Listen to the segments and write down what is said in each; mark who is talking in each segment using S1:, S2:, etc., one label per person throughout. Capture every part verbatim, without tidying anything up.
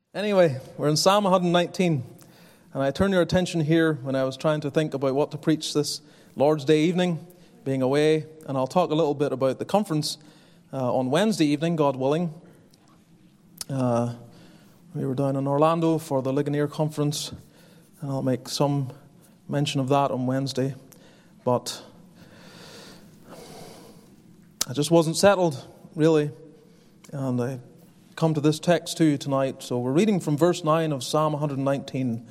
S1: Anyway, we're in Psalm one nineteen, and I turn your attention here when I was trying to think about what to preach this Lord's Day evening, being away, and I'll talk a little bit about the conference uh, on Wednesday evening, God willing. Uh, we were down in Orlando for the Ligonier Conference, and I'll make some mention of that on Wednesday, but I just wasn't settled, really, and I come to this text to you tonight. So we're reading from verse nine of Psalm one nineteen.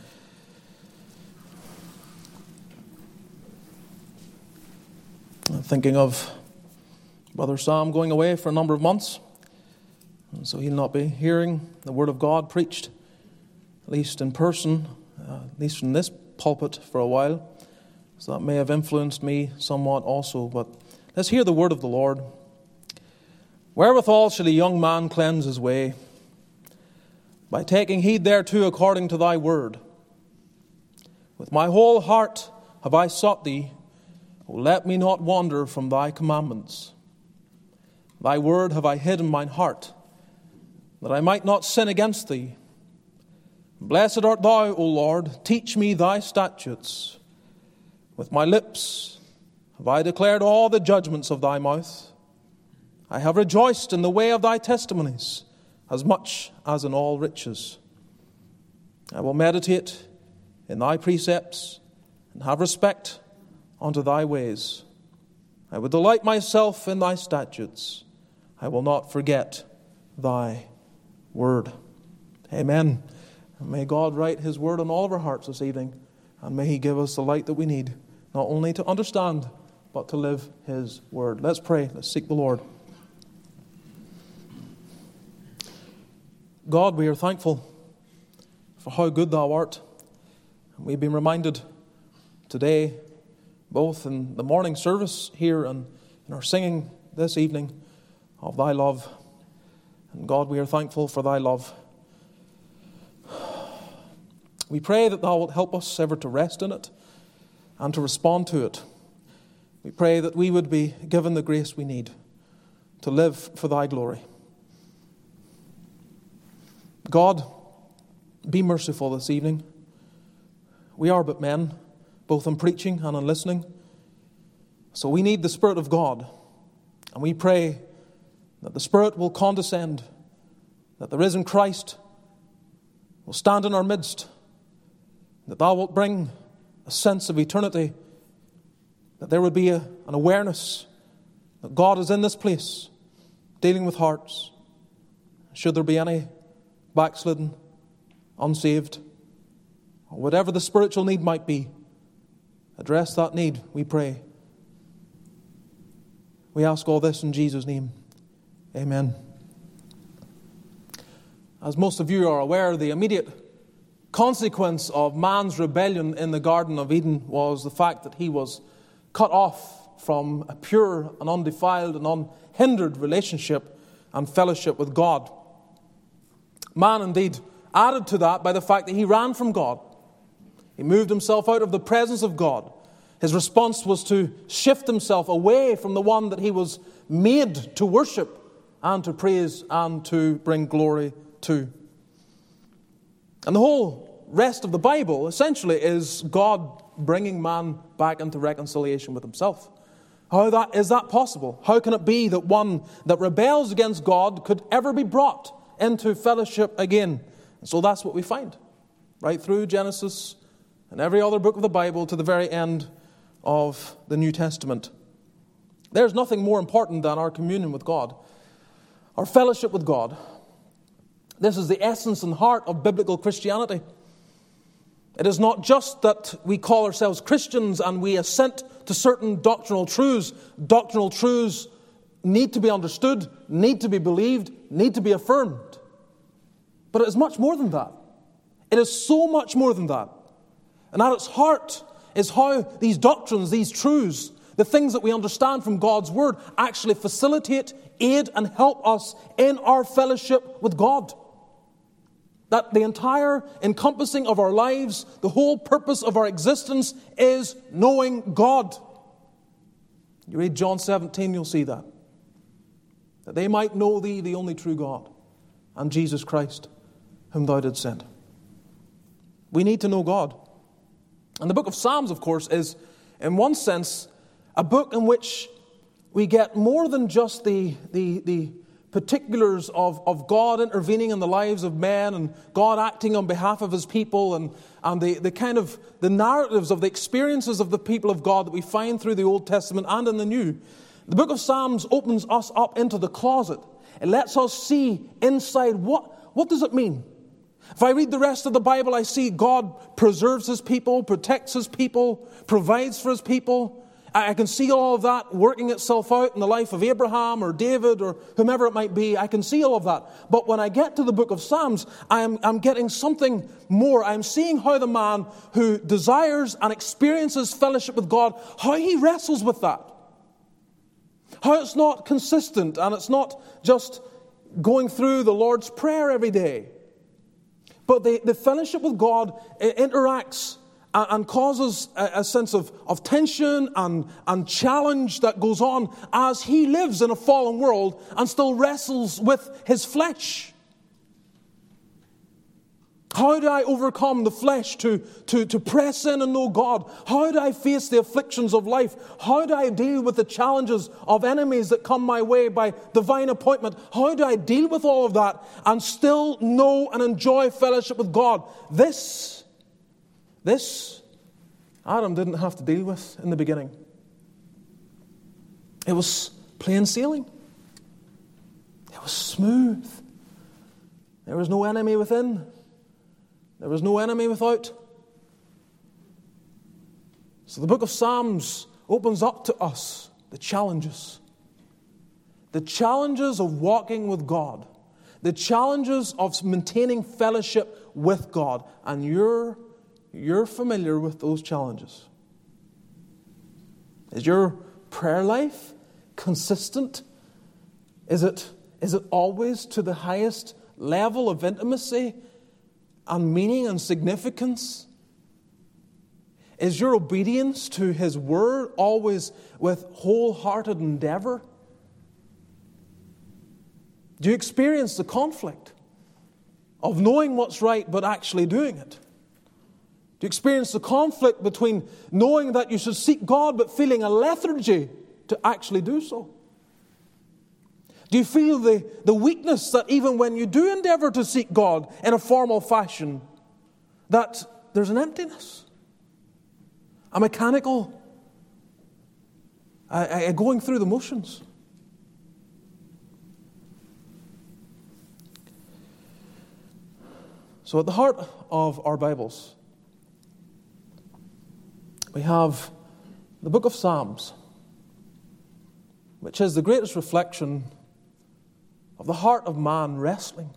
S1: I'm thinking of Brother Sam going away for a number of months, and so he'll not be hearing the Word of God preached, at least in person, uh, at least from this pulpit for a while. So that may have influenced me somewhat also, but let's hear the word of the Lord. Wherewithal shall a young man cleanse his way? By taking heed thereto according to thy word. With my whole heart have I sought thee. O let me not wander from thy commandments. Thy word have I hid in mine heart, that I might not sin against thee. Blessed art thou, O Lord, teach me thy statutes. With my lips have I declared all the judgments of thy mouth. I have rejoiced in the way of thy testimonies, as much as in all riches. I will meditate in thy precepts, and have respect unto thy ways. I will delight myself in thy statutes. I will not forget thy word. Amen. And may God write his word on all of our hearts this evening, and may he give us the light that we need, not only to understand, but to live his word. Let's pray. Let's seek the Lord. God, we are thankful for how good thou art. And we've been reminded today, both in the morning service here and in our singing this evening, of thy love. And God, we are thankful for thy love. We pray that thou wilt help us ever to rest in it and to respond to it. We pray that we would be given the grace we need to live for thy glory. God, be merciful this evening. We are but men, both in preaching and in listening. So we need the Spirit of God. And we pray that the Spirit will condescend, that the risen Christ will stand in our midst, that thou wilt bring a sense of eternity, that there would be a, an awareness that God is in this place, dealing with hearts. Should there be any backslidden, unsaved, or whatever the spiritual need might be, address that need, we pray. We ask all this in Jesus' name. Amen. As most of you are aware, the immediate consequence of man's rebellion in the Garden of Eden was the fact that he was cut off from a pure and undefiled and unhindered relationship and fellowship with God. Man indeed added to that by the fact that he ran from God. He moved himself out of the presence of God. His response was to shift himself away from the one that he was made to worship and to praise and to bring glory to. And the whole rest of the Bible essentially is God bringing man back into reconciliation with himself. How that is that possible? How can it be that one that rebels against God could ever be brought into fellowship again? And so that's what we find right through Genesis and every other book of the Bible to the very end of the New Testament. There's nothing more important than our communion with God, our fellowship with God. This is the essence and heart of biblical Christianity. It is not just that we call ourselves Christians and we assent to certain doctrinal truths. Doctrinal truths need to be understood, need to be believed, need to be affirmed. But it is much more than that. It is so much more than that. And at its heart is how these doctrines, these truths, the things that we understand from God's Word actually facilitate, aid, and help us in our fellowship with God. That the entire encompassing of our lives, the whole purpose of our existence is knowing God. You read John seventeen, you'll see that. That they might know thee, the only true God, and Jesus Christ, whom thou didst send. We need to know God. And the book of Psalms, of course, is, in one sense, a book in which we get more than just the, the, the particulars of, of God intervening in the lives of men and God acting on behalf of his people and, and the, the kind of the narratives of the experiences of the people of God that we find through the Old Testament and in the New. The book of Psalms opens us up into the closet. It lets us see inside what, what does it mean? If I read the rest of the Bible, I see God preserves his people, protects his people, provides for his people. I can see all of that working itself out in the life of Abraham or David or whomever it might be. I can see all of that. But when I get to the book of Psalms, I am, I'm getting something more. I'm seeing how the man who desires and experiences fellowship with God, how he wrestles with that. How it's not consistent and it's not just going through the Lord's Prayer every day. But the, the fellowship with God interacts and, and causes a, a sense of, of tension and, and challenge that goes on as he lives in a fallen world and still wrestles with his flesh. How do I overcome the flesh to, to, to press in and know God? How do I face the afflictions of life? How do I deal with the challenges of enemies that come my way by divine appointment? How do I deal with all of that and still know and enjoy fellowship with God? This, this, Adam didn't have to deal with in the beginning. It was plain sailing. It was smooth. There was no enemy within. There was no enemy without. So the book of Psalms opens up to us the challenges. The challenges of walking with God. The challenges of maintaining fellowship with God. And you're, you're familiar with those challenges. Is your prayer life consistent? Is it, is it always to the highest level of intimacy and meaning and significance? Is your obedience to his word always with wholehearted endeavor? Do you experience the conflict of knowing what's right but actually doing it? Do you experience the conflict between knowing that you should seek God but feeling a lethargy to actually do so? Do you feel the, the weakness that even when you do endeavor to seek God in a formal fashion, that there's an emptiness, a mechanical, a, a going through the motions? So at the heart of our Bibles, we have the book of Psalms, which is the greatest reflection of the heart of man wrestling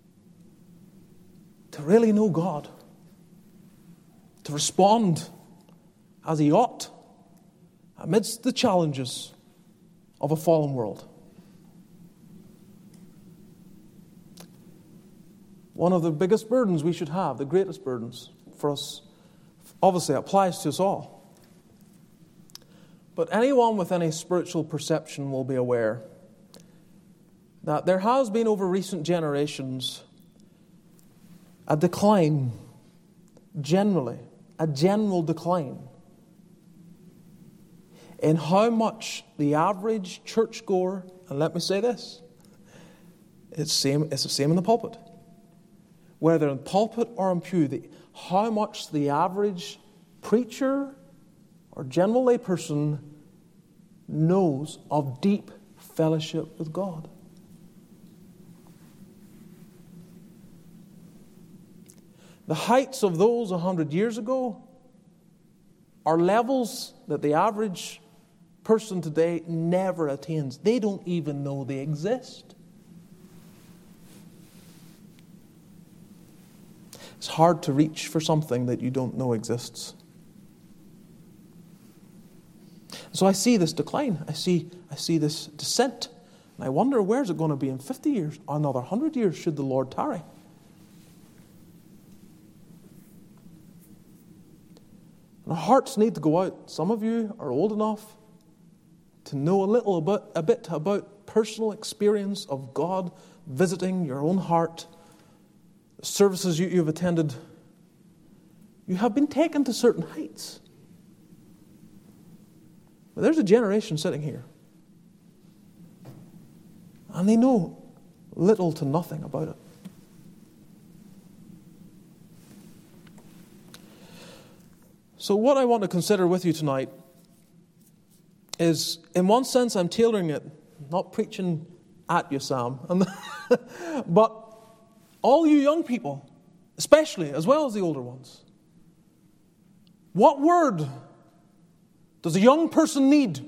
S1: to really know God, to respond as he ought amidst the challenges of a fallen world. One of the biggest burdens we should have, the greatest burdens for us, obviously applies to us all. But anyone with any spiritual perception will be aware that there has been over recent generations a decline, generally, a general decline in how much the average churchgoer, and let me say this, it's, same, it's the same in the pulpit, whether in pulpit or in pew, the, how much the average preacher or general layperson knows of deep fellowship with God. The heights of those a hundred years ago are levels that the average person today never attains. They don't even know they exist. It's hard to reach for something that you don't know exists. So I see this decline. I see, I see this descent. And I wonder, where's it going to be in fifty years? Or another one hundred years should the Lord tarry? Our hearts need to go out. Some of you are old enough to know a little about, a bit about personal experience of God visiting your own heart. services you, you've attended, you have been taken to certain heights. But there's a generation sitting here, and they know little to nothing about it. So what I want to consider with you tonight is, in one sense, I'm tailoring it, not preaching at you, Sam, but all you young people, especially, as well as the older ones. What word does a young person need?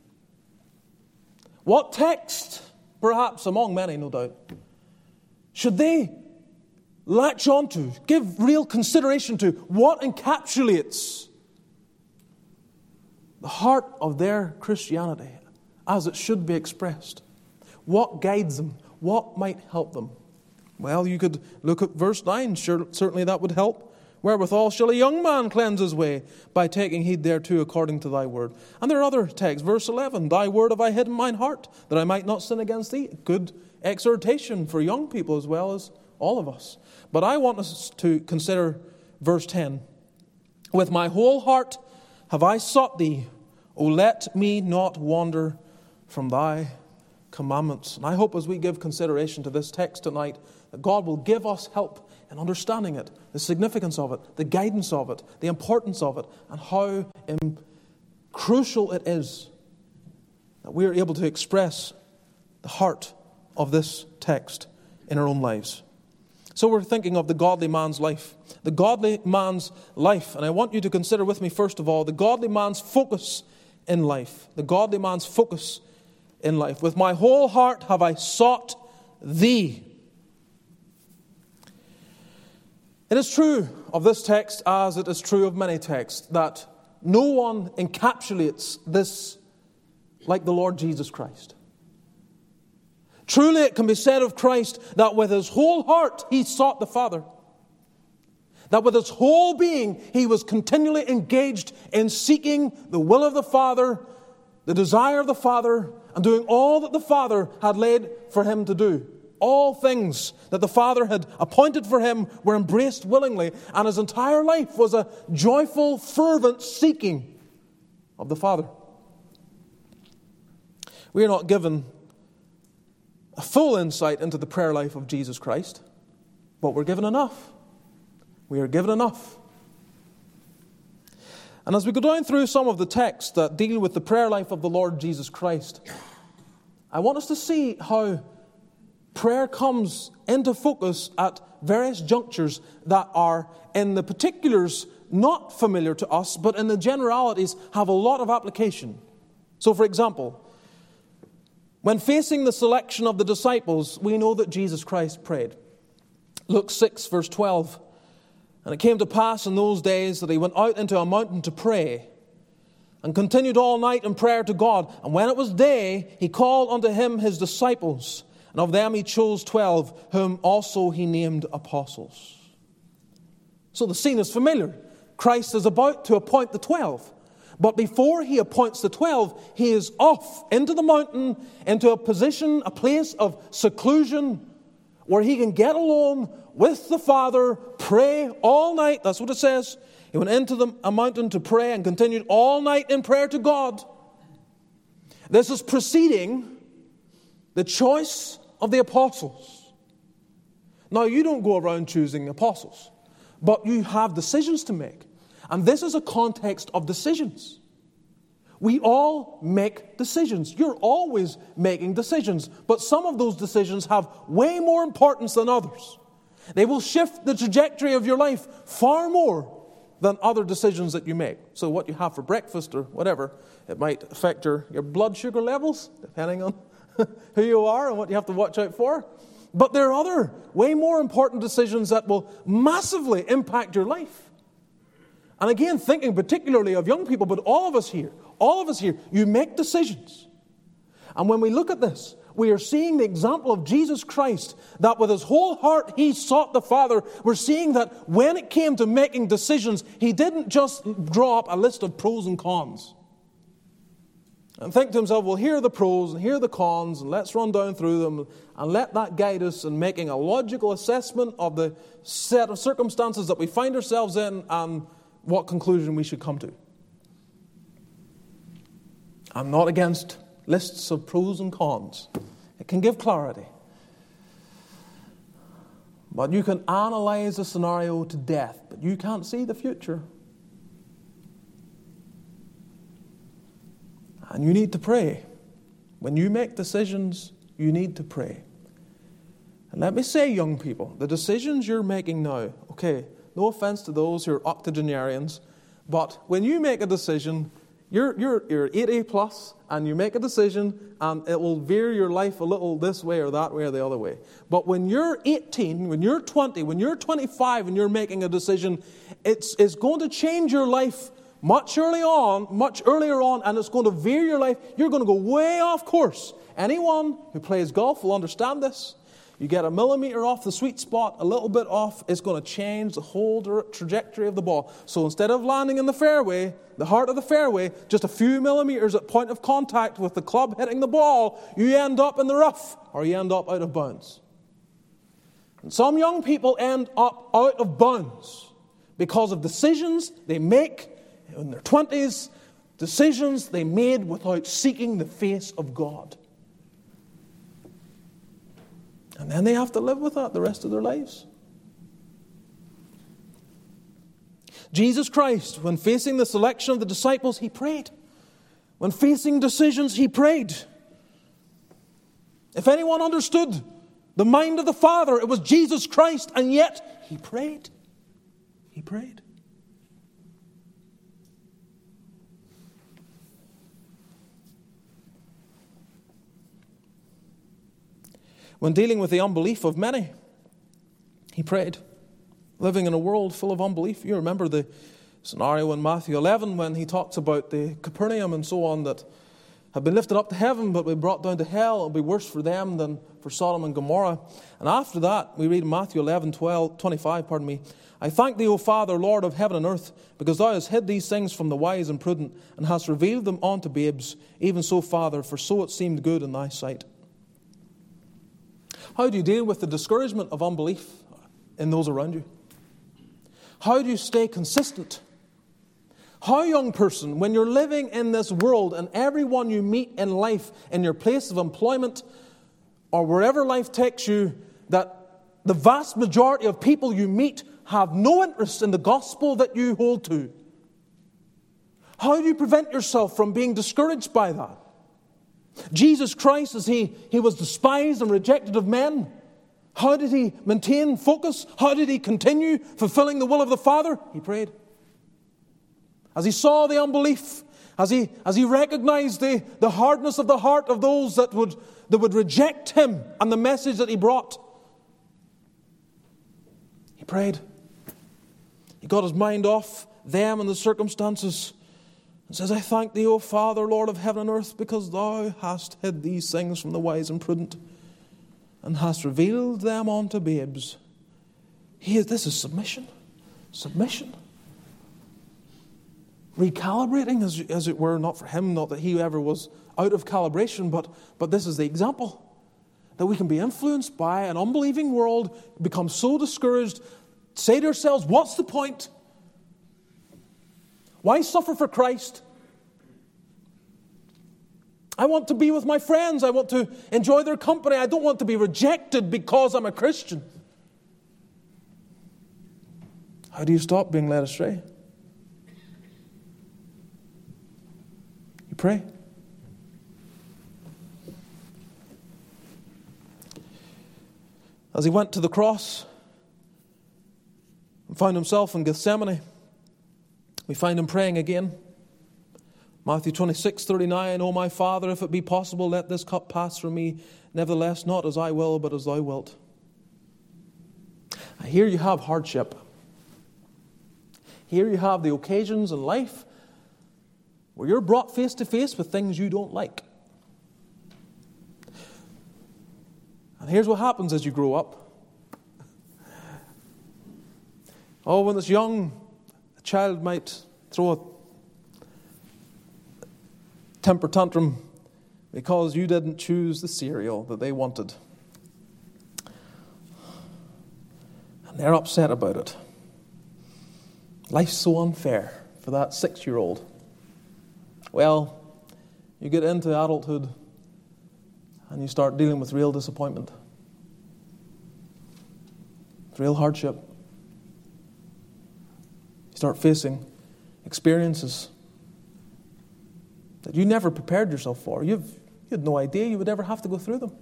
S1: What text, perhaps among many, no doubt, should they latch onto, give real consideration to? What encapsulates the heart of their Christianity as it should be expressed? What guides them? What might help them? Well, you could look at verse nine. Sure, certainly that would help. Wherewithal shall a young man cleanse his way? By taking heed thereto according to thy word. And there are other texts. Verse eleven, thy word have I hid in mine heart, that I might not sin against thee. Good exhortation for young people as well as all of us. But I want us to consider verse ten. With my whole heart have I sought thee, O let me not wander from thy commandments. And I hope as we give consideration to this text tonight, that God will give us help in understanding it, the significance of it, the guidance of it, the importance of it, and how um, crucial it is that we are able to express the heart of this text in our own lives. So we're thinking of the godly man's life. The godly man's life. And I want you to consider with me, first of all, the godly man's focus in life. The godly man's focus in life. With my whole heart have I sought thee. It is true of this text, as it is true of many texts, that no one encapsulates this like the Lord Jesus Christ. Truly it can be said of Christ that with his whole heart he sought the Father. That with his whole being he was continually engaged in seeking the will of the Father, the desire of the Father, and doing all that the Father had laid for him to do. All things that the Father had appointed for him were embraced willingly, and his entire life was a joyful, fervent seeking of the Father. We are not given a full insight into the prayer life of Jesus Christ, but we're given enough. We are given enough. And as we go down through some of the texts that deal with the prayer life of the Lord Jesus Christ, I want us to see how prayer comes into focus at various junctures that are, in the particulars, not familiar to us, but in the generalities have a lot of application. So, for example, when facing the selection of the disciples, we know that Jesus Christ prayed. Luke six, verse twelve. And it came to pass in those days that he went out into a mountain to pray, and continued all night in prayer to God. And when it was day, he called unto him his disciples, and of them he chose twelve, whom also he named apostles. So the scene is familiar. Christ is about to appoint the twelve. But before he appoints the twelve, he is off into the mountain, into a position, a place of seclusion, where he can get alone with the Father, pray all night. That's what it says. He went into the, a mountain to pray and continued all night in prayer to God. This is preceding the choice of the apostles. Now, you don't go around choosing apostles, but you have decisions to make. And this is a context of decisions. We all make decisions. You're always making decisions. But some of those decisions have way more importance than others. They will shift the trajectory of your life far more than other decisions that you make. So what you have for breakfast or whatever, it might affect your, your blood sugar levels, depending on who you are and what you have to watch out for. But there are other, way more important decisions that will massively impact your life. And again, thinking particularly of young people, but all of us here, all of us here, you make decisions. And when we look at this, we are seeing the example of Jesus Christ, that with his whole heart he sought the Father. We're seeing that when it came to making decisions, he didn't just draw up a list of pros and cons. and think to himself, well, here are the pros and here are the cons, and let's run down through them, and let that guide us in making a logical assessment of the set of circumstances that we find ourselves in and what conclusion we should come to. I'm not against lists of pros and cons. It can give clarity. But you can analyze a scenario to death, but you can't see the future. And you need to pray. When you make decisions, you need to pray. And let me say, young people, the decisions you're making now, okay, no offense to those who are octogenarians, but when you make a decision, you're, you're, you're eighty plus, and you make a decision, and it will veer your life a little this way or that way or the other way. But when you're eighteen, when you're twenty, when you're twenty-five, and you're making a decision, it's, it's going to change your life much early on, much earlier on, and it's going to veer your life. You're going to go way off course. Anyone who plays golf will understand this. You get a millimeter off the sweet spot, a little bit off, it's going to change the whole trajectory of the ball. So instead of landing in the fairway, the heart of the fairway, just a few millimeters at point of contact with the club hitting the ball, you end up in the rough, or you end up out of bounds. And some young people end up out of bounds because of decisions they make in their twenties, decisions they made without seeking the face of God. And then they have to live with that the rest of their lives. Jesus Christ, when facing the selection of the disciples, He prayed. When facing decisions, He prayed. If anyone understood the mind of the Father, it was Jesus Christ, and yet He prayed. He prayed. When dealing with the unbelief of many, He prayed. Living in a world full of unbelief. You remember the scenario in Matthew eleven when He talks about the Capernaum and so on that have been lifted up to heaven but be brought down to hell. It'll be worse for them than for Sodom and Gomorrah. And after that, we read in Matthew eleven, twelve, twenty-five, pardon me, I thank Thee, O Father, Lord of heaven and earth, because Thou hast hid these things from the wise and prudent, and hast revealed them unto babes. Even so, Father, for so it seemed good in Thy sight. How do you deal with the discouragement of unbelief in those around you? How do you stay consistent? How, young person, when you're living in this world and everyone you meet in life, in your place of employment, or wherever life takes you, that the vast majority of people you meet have no interest in the gospel that you hold to? How do you prevent yourself from being discouraged by that? Jesus Christ, as he, he was despised and rejected of men, how did He maintain focus? How did He continue fulfilling the will of the Father? He prayed. As He saw the unbelief, as He, as he recognized the, the hardness of the heart of those that would, that would reject Him and the message that He brought, He prayed. He got his mind off them and the circumstances. It says, I thank Thee, O Father, Lord of heaven and earth, because Thou hast hid these things from the wise and prudent, and hast revealed them unto babes. He is, this is submission. Submission. Recalibrating, as, as it were, not for him, not that he ever was out of calibration, but, but this is the example. That we can be influenced by an unbelieving world, become so discouraged, say to ourselves, what's the point? Why suffer for Christ? I want to be with my friends. I want to enjoy their company. I don't want to be rejected because I'm a Christian. How do you stop being led astray? You pray. As He went to the cross and found Himself in Gethsemane, we find Him praying again. Matthew twenty-six, thirty-nine, O my Father, if it be possible, let this cup pass from me. Nevertheless, not as I will, but as Thou wilt. Here you have hardship. Here you have the occasions in life where you're brought face to face with things you don't like. And here's what happens as you grow up. Oh, when it's young, a child might throw a, temper tantrum because you didn't choose the cereal that they wanted. And they're upset about it. Life's so unfair for that six-year-old. Well, you get into adulthood and you start dealing with real disappointment, real hardship. You start facing experiences that you never prepared yourself for. You've, you had no idea you would ever have to go through them.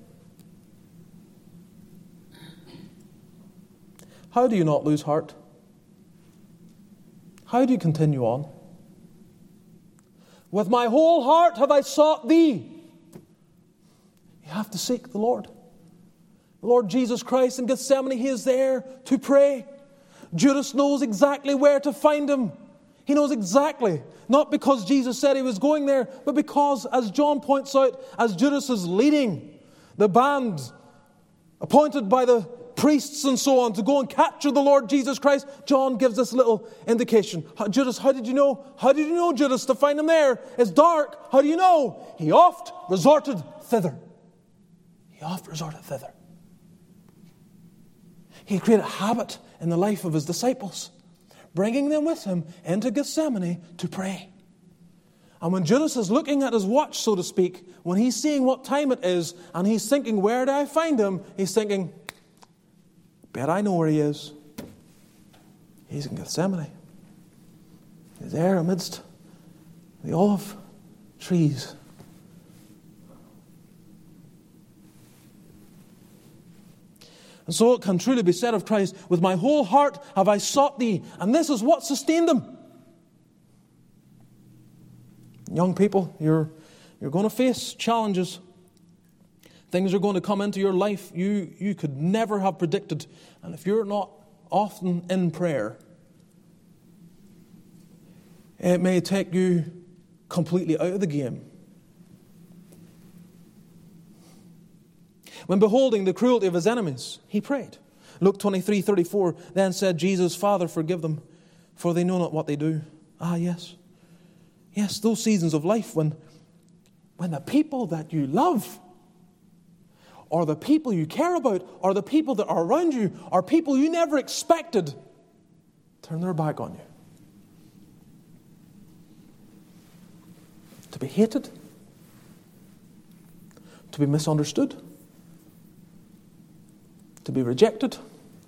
S1: How do you not lose heart? How do you continue on? With my whole heart have I sought thee. You have to seek the Lord. The Lord Jesus Christ in Gethsemane, He is there to pray. Judas knows exactly where to find Him. He knows exactly, not because Jesus said He was going there, but because, as John points out, as Judas is leading the band appointed by the priests and so on to go and capture the Lord Jesus Christ, John gives this little indication. How, Judas, how did you know? How did you know, Judas, to find Him there? It's dark. How do you know? He oft resorted thither. He oft resorted thither. He created a habit in the life of His disciples, bringing them with Him into Gethsemane to pray. And when Judas is looking at his watch, so to speak, when he's seeing what time it is, and he's thinking, where do I find Him? He's thinking, bet I know where He is. He's in Gethsemane. He's there amidst the olive trees. And so it can truly be said of Christ, with my whole heart have I sought thee. And this is what sustained Him. Young people, you're, you're going to face challenges. Things are going to come into your life you, you could never have predicted. And if you're not often in prayer, it may take you completely out of the game. When beholding the cruelty of His enemies, He prayed. Luke twenty-three thirty-four, then said Jesus, Father, forgive them, for they know not what they do. Ah, yes. Yes, those seasons of life when, when the people that you love, or the people you care about, or the people that are around you, or people you never expected, turn their back on you. To be hated, to be misunderstood, to be rejected.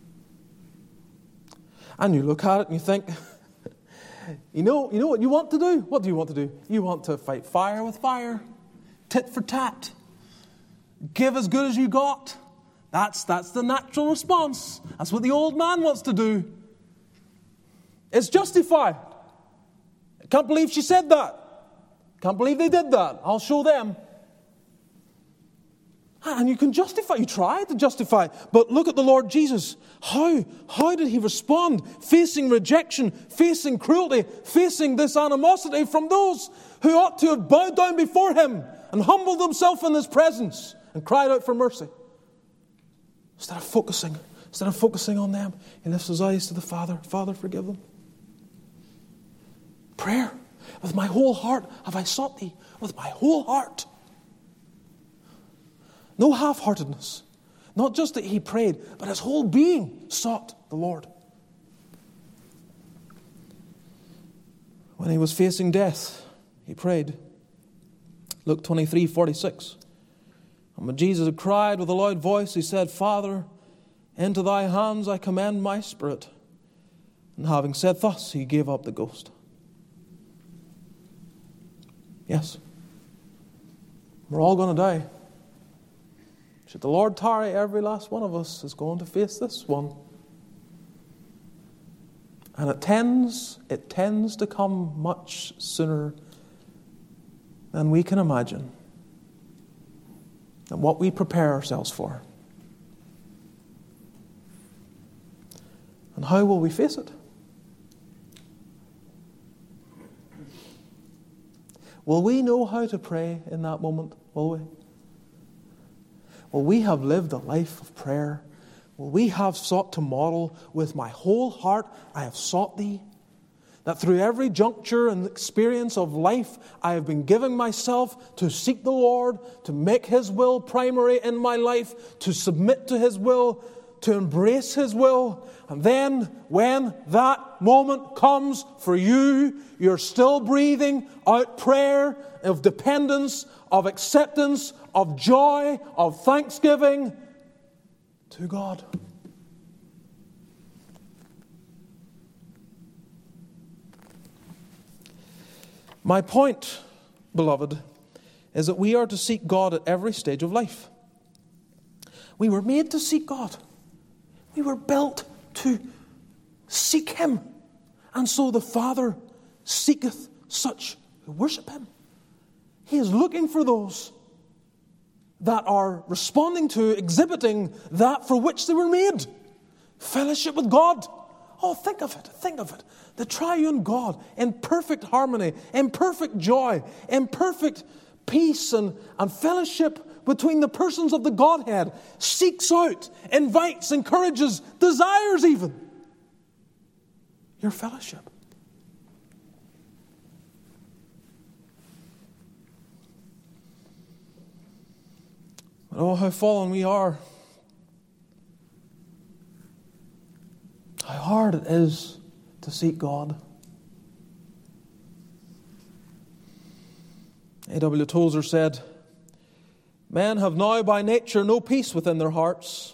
S1: And you look at it and you think, you know, you know what you want to do? What do you want to do? You want to fight fire with fire, tit for tat. Give as good as you got. That's, that's the natural response. That's what the old man wants to do. It's justified. I can't believe she said that. Can't believe they did that. I'll show them. And you can justify. You try to justify. But look at the Lord Jesus. How? How did He respond? Facing rejection, facing cruelty, facing this animosity from those who ought to have bowed down before Him and humbled themselves in His presence and cried out for mercy. Instead of focusing, instead of focusing on them, He lifts His eyes to the Father. Father, forgive them. Prayer. With my whole heart have I sought Thee. With my whole heart. No half-heartedness. Not just that he prayed, but his whole being sought the Lord. When he was facing death, he prayed. Luke twenty-three forty-six. And when Jesus had cried with a loud voice, he said, Father, into thy hands I commend my spirit. And having said thus, he gave up the ghost. Yes, we're all going to die. Should the Lord tarry, every last one of us is going to face this one. And it tends, it tends to come much sooner than we can imagine, than what we prepare ourselves for. And how will we face it? Will we know how to pray in that moment? Will we? Will we have lived a life of prayer? Will we have sought to model with my whole heart, I have sought thee? That through every juncture and experience of life, I have been giving myself to seek the Lord, to make His will primary in my life, to submit to His will, to embrace His will. And then when that moment comes for you, you're still breathing out prayer of dependence, of acceptance, of joy, of thanksgiving to God. My point, beloved, is that we are to seek God at every stage of life. We were made to seek God. We were built to seek Him. And so the Father seeketh such who worship Him. He is looking for those that are responding to, exhibiting that for which they were made. Fellowship with God. Oh, think of it, think of it. The triune God in perfect harmony, in perfect joy, in perfect peace and, and fellowship between the persons of the Godhead, seeks out, invites, encourages, desires even your fellowship. But oh, how fallen we are. How hard it is to seek God. A W Tozer said, "Men have now by nature no peace within their hearts."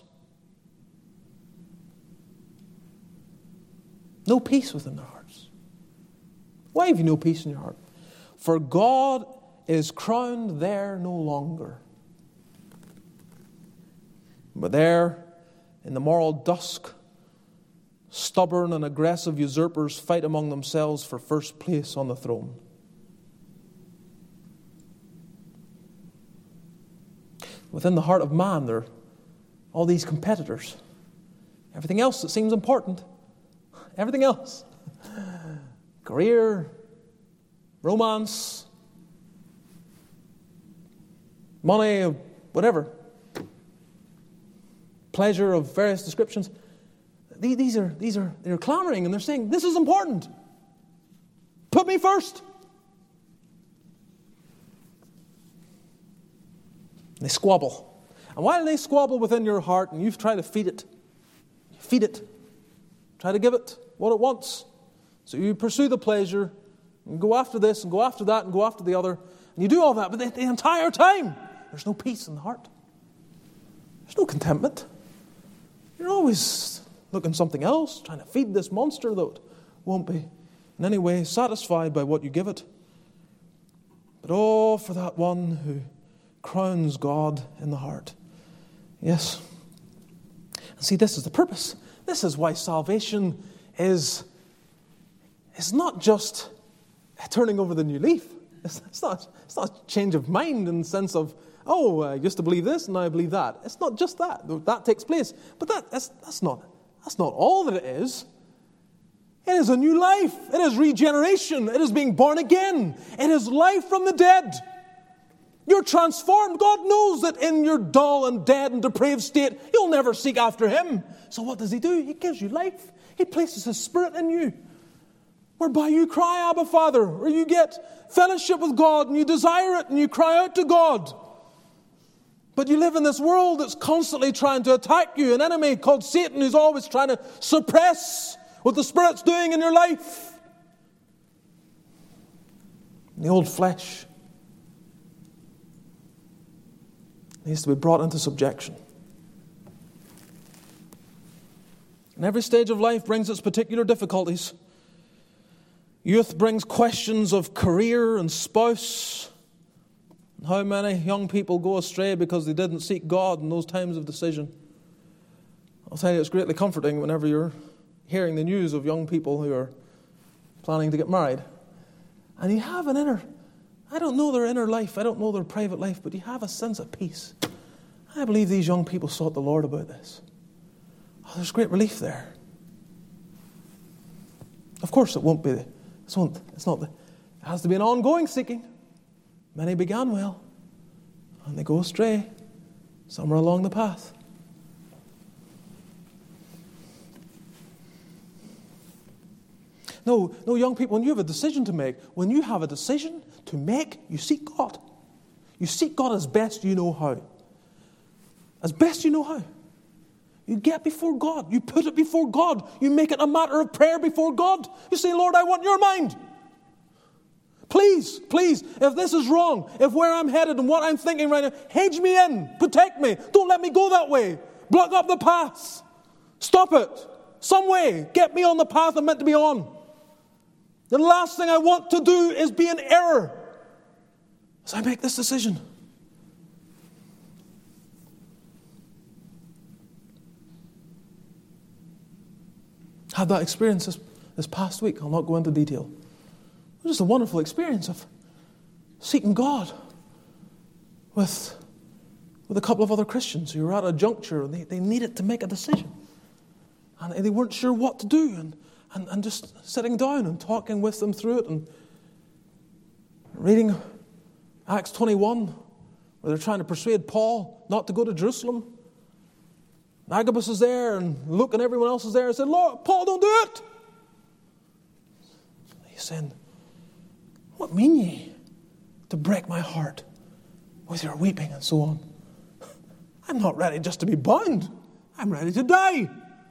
S1: No peace within their hearts. Why have you no peace in your heart? For God is crowned there no longer. But there, in the moral dusk, stubborn and aggressive usurpers fight among themselves for first place on the throne. Within the heart of man, there are all these competitors. Everything else that seems important. Everything else. Career, romance, money, whatever. Pleasure of various descriptions. These are, these are, they're clamoring and they're saying, this is important. Put me first. They squabble. And while they squabble within your heart and you've tried to feed it, feed it, try to give it what it wants. So you pursue the pleasure and go after this and go after that and go after the other. And you do all that, but the, the entire time, there's no peace in the heart. There's no contentment. You're always looking something else, trying to feed this monster that won't be in any way satisfied by what you give it. But oh, for that one who crowns God in the heart. Yes. And see, this is the purpose. This is why salvation is, is not just turning over the new leaf. It's, it's, not, it's not a change of mind in the sense of, oh, I used to believe this and now I believe that. It's not just that. That takes place. But that, that's, that's not That's not all that it is. It is a new life. It is regeneration. It is being born again. It is life from the dead. You're transformed. God knows that in your dull and dead and depraved state, you'll never seek after Him. So what does He do? He gives you life. He places His Spirit in you, whereby you cry, Abba, Father, or you get fellowship with God and you desire it and you cry out to God. But you live in this world that's constantly trying to attack you, an enemy called Satan who's always trying to suppress what the Spirit's doing in your life. The old flesh needs to be brought into subjection. And every stage of life brings its particular difficulties. Youth brings questions of career and spouse. How many young people go astray because they didn't seek God in those times of decision? I'll tell you, it's greatly comforting whenever you're hearing the news of young people who are planning to get married. And you have an inner, I don't know their inner life, I don't know their private life, but you have a sense of peace. I believe these young people sought the Lord about this. Oh, there's great relief there. Of course it won't be, it's not, it's not the, it has to be an ongoing seeking. Many began well, and they go astray somewhere along the path. No, no, young people, when you have a decision to make, when you have a decision to make, you seek God. You seek God as best you know how. As best you know how. You get before God. You put it before God. You make it a matter of prayer before God. You say, Lord, I want your mind. Please, please, if this is wrong, if where I'm headed and what I'm thinking right now, hedge me in, protect me. Don't let me go that way. Block up the path. Stop it. Some way, get me on the path I'm meant to be on. The last thing I want to do is be in error as I make this decision. I had that experience this, this past week. I'll not go into detail. It was just a wonderful experience of seeking God with, with a couple of other Christians who were at a juncture and they, they needed to make a decision. And they weren't sure what to do. And, and, and just sitting down and talking with them through it and reading Acts twenty-one, where they're trying to persuade Paul not to go to Jerusalem. Agabus is there and Luke and everyone else is there and said, Lord, Paul, don't do it. He's saying, what mean ye to break my heart with your weeping and so on? I'm not ready just to be bound. I'm ready to die.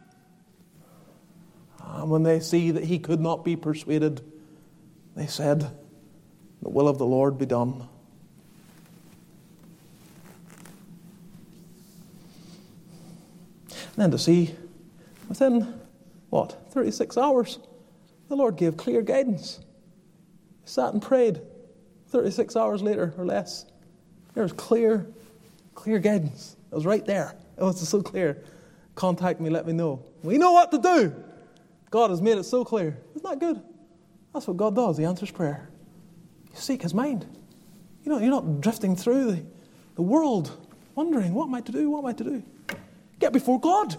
S1: And when they see that he could not be persuaded, they said, the will of the Lord be done. And then to see, within, what, thirty-six hours, the Lord gave clear guidance. He sat and prayed. thirty-six hours later, or less, there was clear, clear guidance. It was right there. It was so clear. Contact me, let me know. We know what to do. God has made it so clear. Isn't that good? That's what God does. He answers prayer. You seek His mind. You know, you're not drifting through the, the world wondering, what am I to do? What am I to do? Get before God.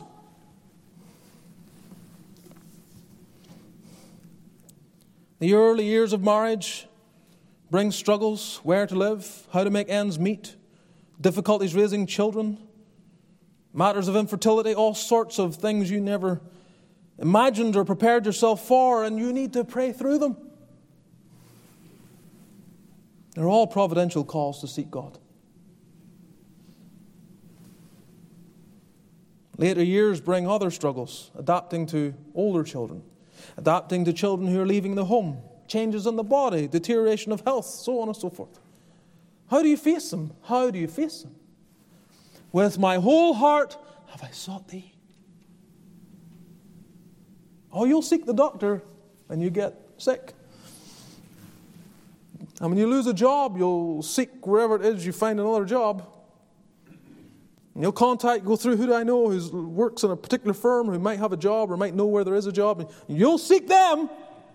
S1: The early years of marriage bring struggles, where to live, how to make ends meet, difficulties raising children, matters of infertility, all sorts of things you never imagined or prepared yourself for, and you need to pray through them. They're all providential calls to seek God. Later years bring other struggles, adapting to older children, adapting to children who are leaving the home, changes in the body, deterioration of health, so on and so forth. How do you face them? How do you face them? With my whole heart have I sought thee. Oh, you'll seek the doctor when you get sick. And when you lose a job, you'll seek wherever it is you find another job. And you'll contact, go through who do I know who works in a particular firm who might have a job or might know where there is a job. And you'll seek them.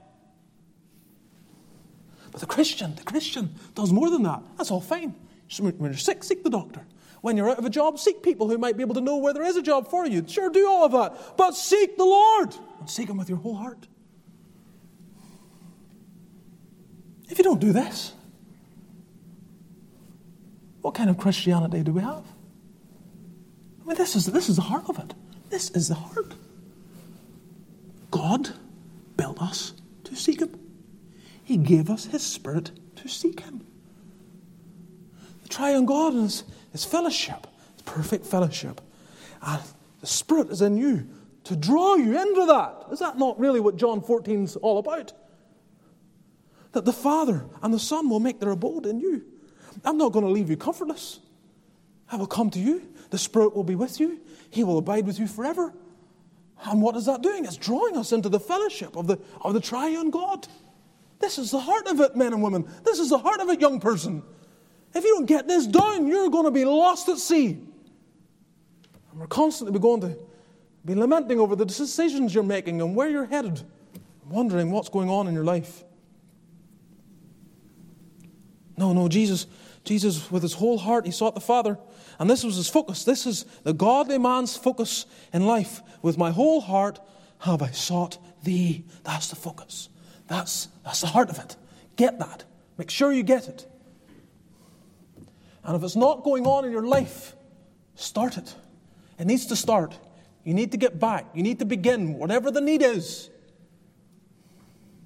S1: But the Christian, the Christian does more than that. That's all fine. When you're sick, seek the doctor. When you're out of a job, seek people who might be able to know where there is a job for you. Sure, do all of that. But seek the Lord. And seek Him with your whole heart. If you don't do this, what kind of Christianity do we have? I mean, this is, this is the heart of it. This is the heart. God built us to seek Him. He gave us His Spirit to seek Him. The triune God and His, His fellowship, His perfect fellowship. And the Spirit is in you to draw you into that. Is that not really what John fourteen is all about? That the Father and the Son will make their abode in you. I'm not going to leave you comfortless. I will come to you. The Spirit will be with you. He will abide with you forever. And what is that doing? It's drawing us into the fellowship of the, of the triune God. This is the heart of it, men and women. This is the heart of it, young person. If you don't get this down, you're going to be lost at sea. And we're constantly going to be lamenting over the decisions you're making and where you're headed, wondering what's going on in your life. No, no, Jesus, Jesus with His whole heart, He sought the Father. And this was His focus. This is the godly man's focus in life. With my whole heart have I sought Thee. That's the focus. That's, that's the heart of it. Get that. Make sure you get it. And if it's not going on in your life, start it. It needs to start. You need to get back. You need to begin, whatever the need is.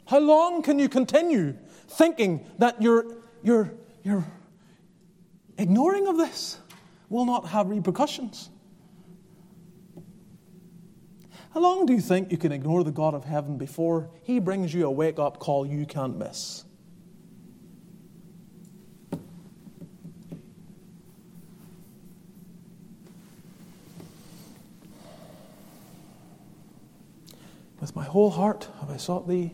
S1: How long can you continue thinking that your, your, your ignoring of this will not have repercussions? How long do you think you can ignore the God of heaven before He brings you a wake-up call you can't miss? With my whole heart have I sought Thee.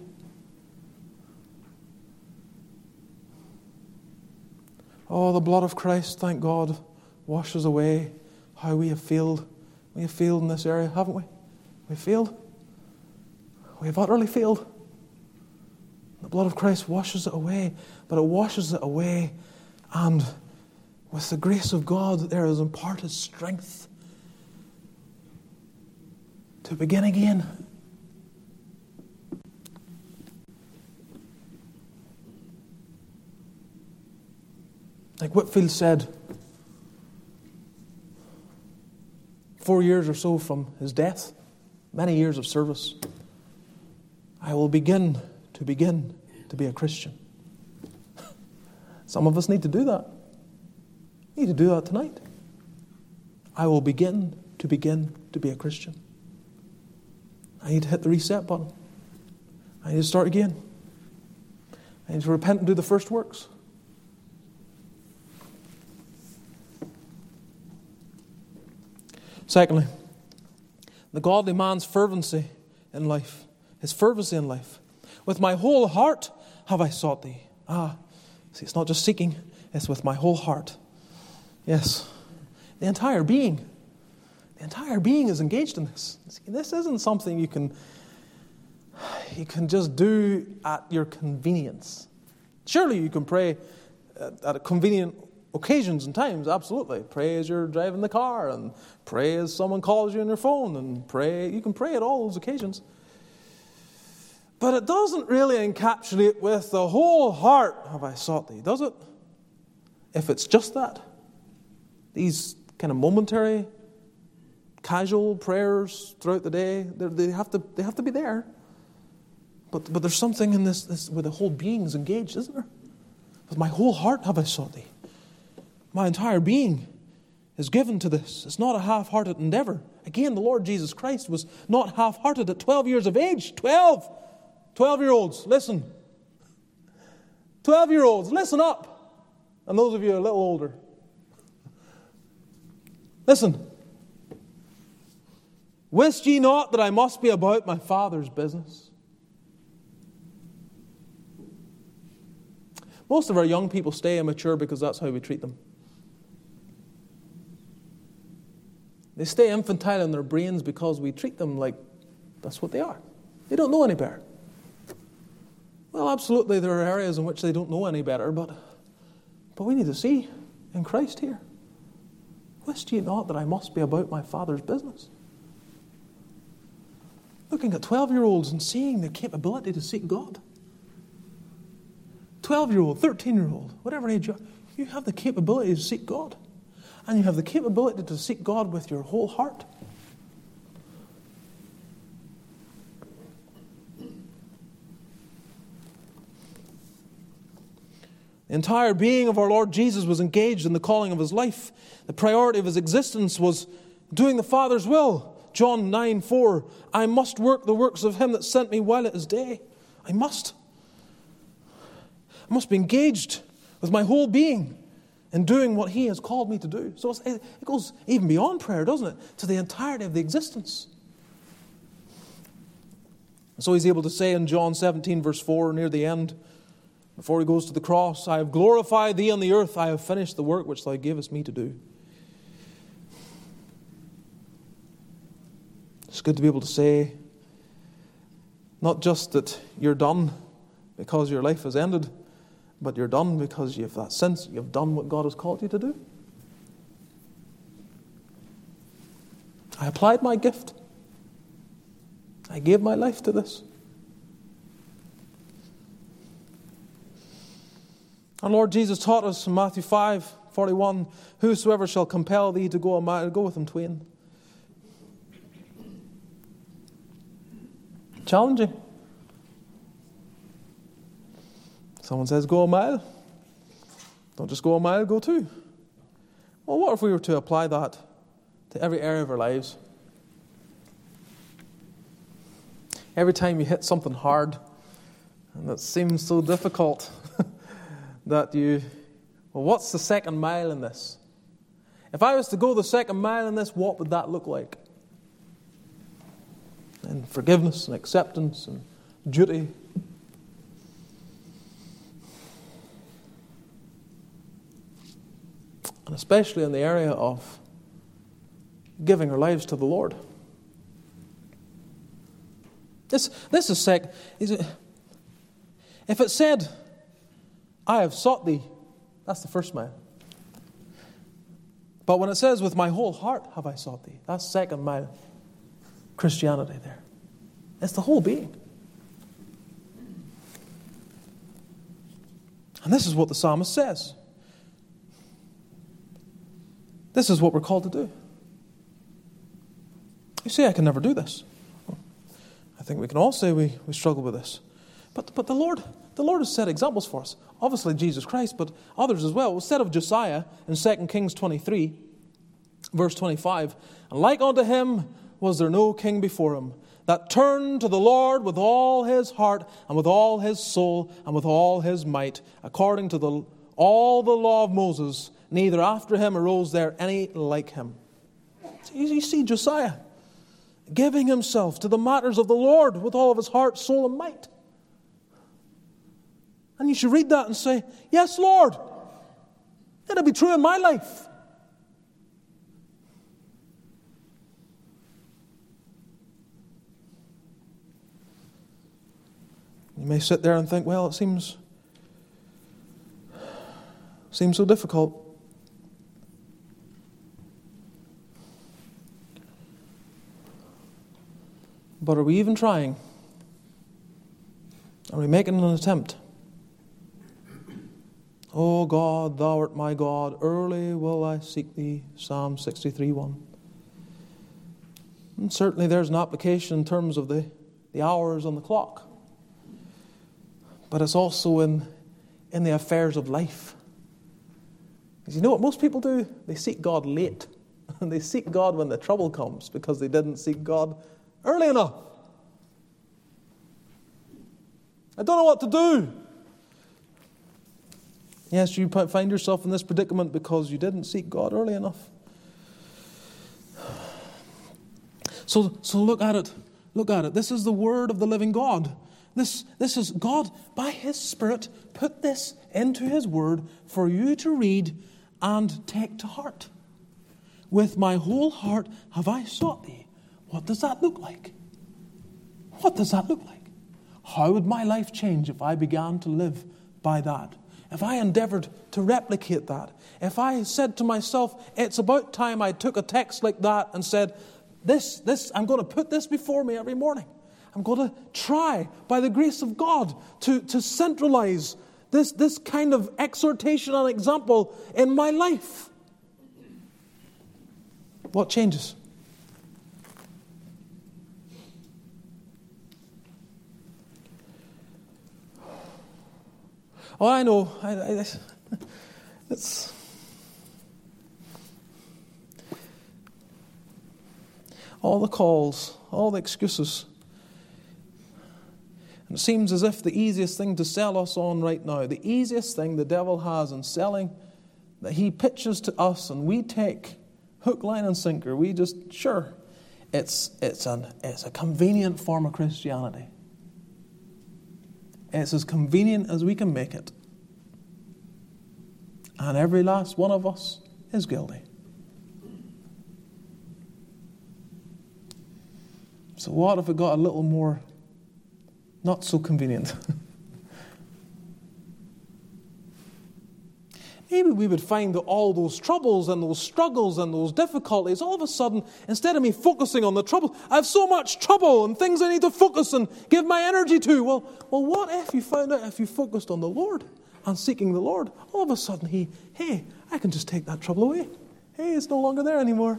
S1: Oh, the blood of Christ, thank God, washes away how we have failed. We have failed in this area, haven't we? We have failed. We have utterly failed. The blood of Christ washes it away, but it washes it away, and with the grace of God there is imparted strength to begin again. Like Whitefield said, four years or so from his death, many years of service, I will begin to begin to be a Christian. Some of us need to do that. Need to do that tonight. I will begin to begin to be a Christian. I need to hit the reset button. I need to start again. I need to repent and do the first works. Secondly, the godly man's fervency in life, his fervency in life. With my whole heart have I sought Thee. Ah, see, it's not just seeking, it's with my whole heart. Yes, the entire being. The entire being is engaged in this. See, this isn't something you can, you can just do at your convenience. Surely you can pray at, at a convenient occasions and times, absolutely. Pray as you're driving the car, and pray as someone calls you on your phone, and pray. You can pray at all those occasions. But it doesn't really encapsulate with the whole heart have I sought Thee, does it? If it's just that. These kind of momentary, casual prayers throughout the day, they have to they have to be there. But but there's something in this, this where the whole being is engaged, isn't there? With my whole heart have I sought Thee. My entire being is given to this. It's not a half-hearted endeavor. Again, the Lord Jesus Christ was not half-hearted at twelve years of age. Twelve! Twelve-year-olds, listen. Twelve-year-olds, listen up. And those of you a little older. Listen. Wist ye not that I must be about my Father's business? Most of our young people stay immature because that's how we treat them. They stay infantile in their brains because we treat them like that's what they are. They don't know any better. Well, absolutely, there are areas in which they don't know any better, but, but we need to see in Christ here. Wist ye not that I must be about my Father's business? Looking at twelve-year-olds and seeing the capability to seek God. twelve-year-old, thirteen-year-old, whatever age you are, you have the capability to seek God. And you have the capability to seek God with your whole heart. The entire being of our Lord Jesus was engaged in the calling of His life. The priority of His existence was doing the Father's will. John nine four, I must work the works of Him that sent me while it is day. I must. I must be engaged with my whole being in doing what He has called me to do. So it goes even beyond prayer, doesn't it? To the entirety of the existence. So He's able to say in John seventeen verse four, near the end, before He goes to the cross, I have glorified Thee on the earth, I have finished the work which Thou gavest me to do. It's good to be able to say, not just that you're done because your life has ended, but you're done because you've that sense you've done what God has called you to do. I applied my gift. I gave my life to this. Our Lord Jesus taught us in Matthew five forty-one, whosoever shall compel thee to go a mile, go with him twain. Challenging. Someone says, go a mile. Don't just go a mile, go two. Well, what if we were to apply that to every area of our lives? Every time you hit something hard, and that seems so difficult, that you, well, what's the second mile in this? If I was to go the second mile in this, what would that look like? And forgiveness and acceptance and duty. And especially in the area of giving our lives to the Lord. This, this is sec. Is it, if it said, I have sought thee, that's the first mile. But when it says, with my whole heart have I sought thee, that's second mile Christianity there. It's the whole being. And this is what the psalmist says. This is what we're called to do. You say, I can never do this. I think we can all say we, we struggle with this. But, but the Lord the Lord has set examples for us. Obviously Jesus Christ, but others as well. Instead of Josiah in Second Kings twenty-three, verse twenty-five, and like unto him was there no king before him, that turned to the Lord with all his heart and with all his soul and with all his might, according to the, all the law of Moses, neither after him arose there any like him. So you see Josiah giving himself to the matters of the Lord with all of his heart, soul, and might. And you should read that and say, yes, Lord, it'll be true in my life. You may sit there and think, well, it seems, seems so difficult. But are we even trying? Are we making an attempt? O God, thou art my God, early will I seek thee, Psalm sixty-three one. And certainly there's an application in terms of the, the hours on the clock. But it's also in, in the affairs of life. Because you know what most people do? They seek God late. And they seek God when the trouble comes because they didn't seek God early enough. I don't know what to do. Yes, you find yourself in this predicament because you didn't seek God early enough. So, so look at it. Look at it. This is the word of the living God. This, this is God, by His Spirit, put this into His word for you to read and take to heart. With my whole heart have I sought thee. What does that look like? What does that look like? How would my life change if I began to live by that? If I endeavored to replicate that? If I said to myself, it's about time I took a text like that and said, this, this, I'm going to put this before me every morning. I'm going to try, by the grace of God, to, to centralize this, this kind of exhortation and example in my life. What changes? Oh, I know. I, I, it's all the calls, all the excuses. And it seems as if the easiest thing to sell us on right now, the easiest thing the devil has in selling, that he pitches to us and we take hook, line, and sinker. We just, sure, it's it's an it's a convenient form of Christianity. It's as convenient as we can make it. And every last one of us is guilty. So what if it got a little more not so convenient? Maybe we would find that all those troubles and those struggles and those difficulties, all of a sudden, instead of me focusing on the trouble, I have so much trouble and things I need to focus and give my energy to. Well, well, what if you found out if you focused on the Lord and seeking the Lord, all of a sudden, he, hey, I can just take that trouble away. Hey, it's no longer there anymore.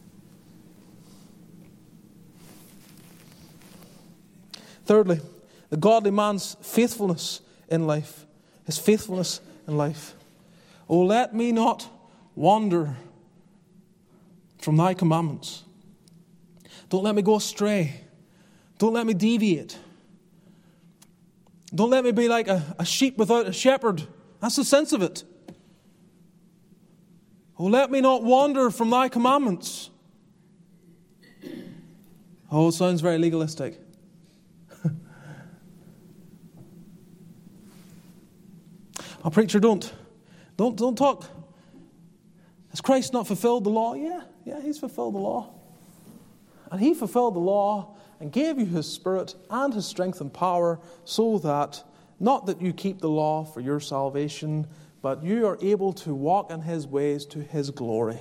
S1: Thirdly, the godly man's faithfulness in life. His faithfulness in life. Oh, let me not wander from thy commandments. Don't let me go astray. Don't let me deviate. Don't let me be like a, a sheep without a shepherd. That's the sense of it. Oh, let me not wander from thy commandments. Oh, it sounds very legalistic. Oh, preacher, don't, don't, don't talk. Has Christ not fulfilled the law? Yeah, yeah, he's fulfilled the law. And he fulfilled the law and gave you his Spirit and his strength and power so that, not that you keep the law for your salvation, but you are able to walk in his ways to his glory.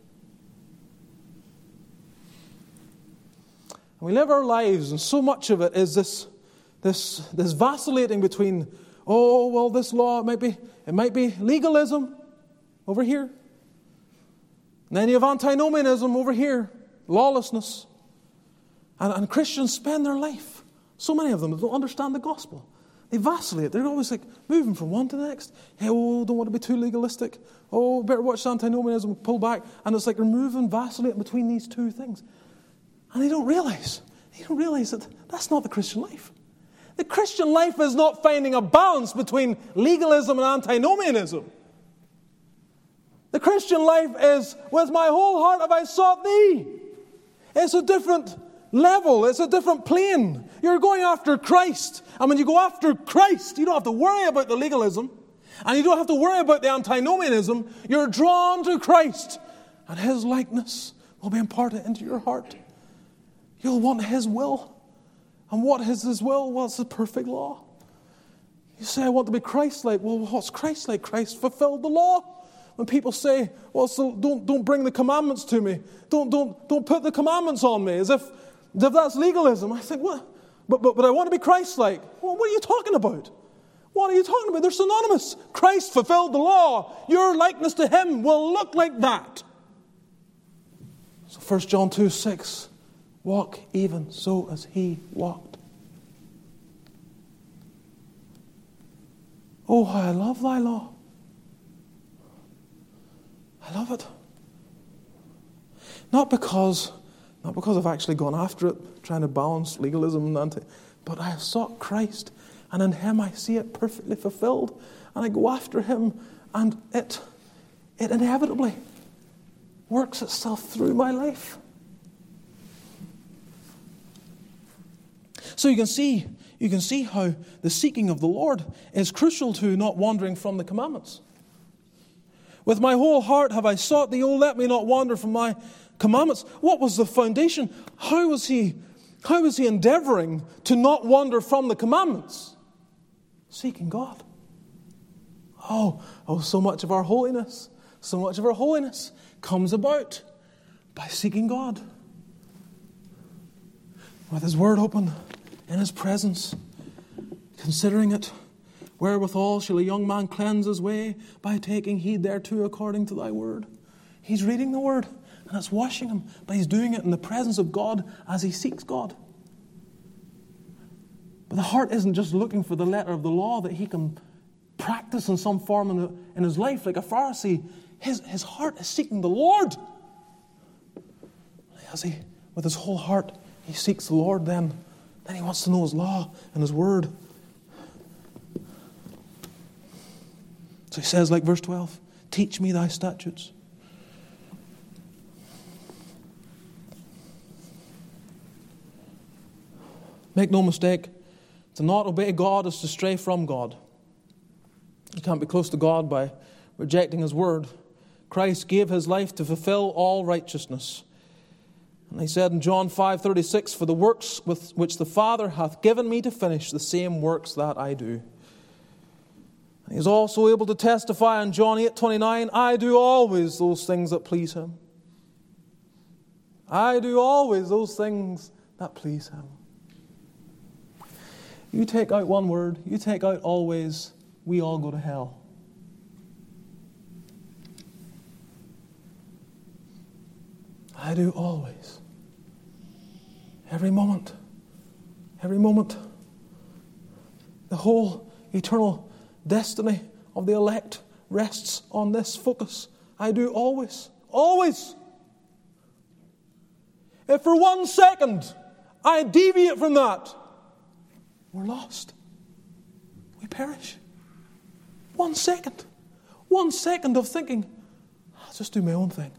S1: And we live our lives, and so much of it is this, this, this vacillating between, oh, well, this law, it might be, it might be legalism over here. And then you have antinomianism over here, lawlessness. And, and Christians spend their life, so many of them don't understand the gospel. They vacillate. They're always like moving from one to the next. Hey, oh, don't want to be too legalistic. Oh, better watch antinomianism, pull back. And it's like they're moving, vacillating between these two things. And they don't realize, they don't realize that that's not the Christian life. The Christian life is not finding a balance between legalism and antinomianism. The Christian life is, with my whole heart have I sought thee. It's a different level. It's a different plane. You're going after Christ. And when you go after Christ, you don't have to worry about the legalism. And you don't have to worry about the antinomianism. You're drawn to Christ. And his likeness will be imparted into your heart. You'll want his will. And what is his will? Well, it's the perfect law. You say, I want to be Christ-like. Well, what's Christ-like? Christ fulfilled the law. When people say, well, so don't, don't bring the commandments to me. Don't, don't, don't put the commandments on me. As if, as if that's legalism. I think, what? But, but, but I want to be Christ-like. Well, what are you talking about? What are you talking about? They're synonymous. Christ fulfilled the law. Your likeness to him will look like that. So First John two six, walk even so as he walked. Oh, how I love thy law. I love it. Not because, not because I've actually gone after it, trying to balance legalism and anti, but I have sought Christ, and in him I see it perfectly fulfilled, and I go after him, and it, it inevitably works itself through my life. So you can see, you can see how the seeking of the Lord is crucial to not wandering from the commandments. With my whole heart have I sought thee, oh, let me not wander from thy commandments. What was the foundation? How was he, how was he endeavoring to not wander from the commandments? Seeking God. Oh, oh, so much of our holiness, so much of our holiness comes about by seeking God. With his word open, in his presence, considering it. Wherewithal shall a young man cleanse his way? By taking heed thereto according to thy word. He's reading the word, and it's washing him, but he's doing it in the presence of God as he seeks God. But the heart isn't just looking for the letter of the law that he can practice in some form in, the, in his life like a Pharisee. His, his heart is seeking the Lord. As he, with his whole heart, he seeks the Lord then. Then he wants to know his law and his word. So he says, like verse twelve, teach me thy statutes. Make no mistake, to not obey God is to stray from God. You can't be close to God by rejecting his word. Christ gave his life to fulfill all righteousness. And he said in John five thirty-six, for the works with which the Father hath given me to finish, the same works that I do. He is also able to testify in John eight twenty-nine, I do always those things that please him. I do always those things that please him. You take out one word, you take out always, we all go to hell. I do always. Every moment. Every moment. The whole eternal destiny of the elect rests on this focus. I do always, always. If for one second I deviate from that, we're lost. We perish. One second. One second of thinking, I'll just do my own thing.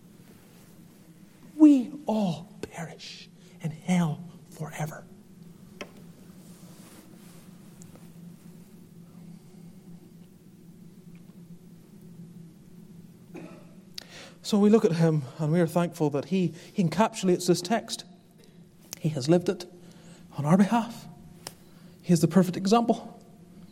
S1: We all perish in hell forever. So we look at him and we are thankful that he, he encapsulates this text. He has lived it on our behalf. He is the perfect example.